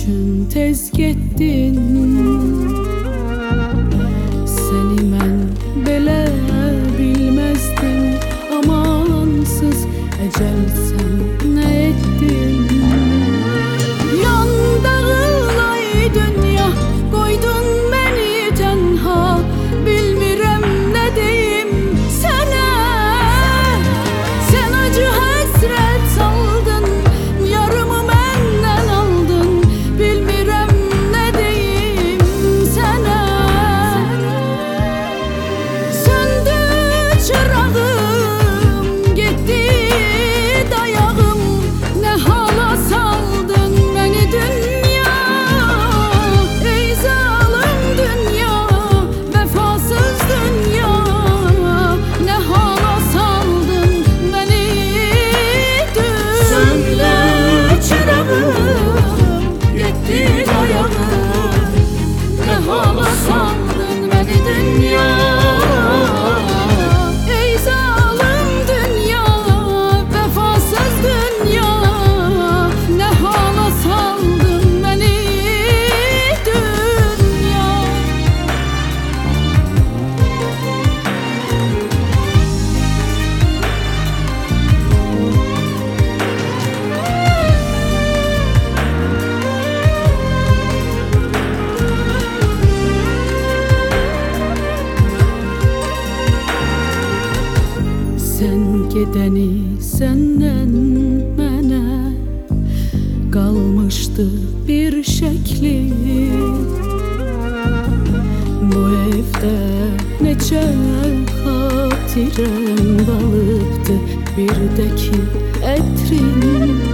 üçün tez getdin. Səni mən belə bilməzdim, amansız əcəlsən nə etdin? Yan dağılay dünya, qoydun məni tənha, bilmirəm nə deyim sənə. Sən acı həsrət saldın, yarımı məndən aldın, bilmirəm nə deyim sənə. Söndü çırağım, getdi dayağım, nə hala saldın məni dünya. Ey zalım dünya, vəfasız dünya, nə hala saldın məni dünya. Söndü çırağım, getdi dayağım, nə hala saldın məni dünya. Ey zalım dünya, vəfasız dünya, nə hala saldın məni dünya. Sən gedəni səndən mənə qalmışdı bir şəkli. Bu evdə neçə xatirəm qalıbdı, bir də ki ətrin.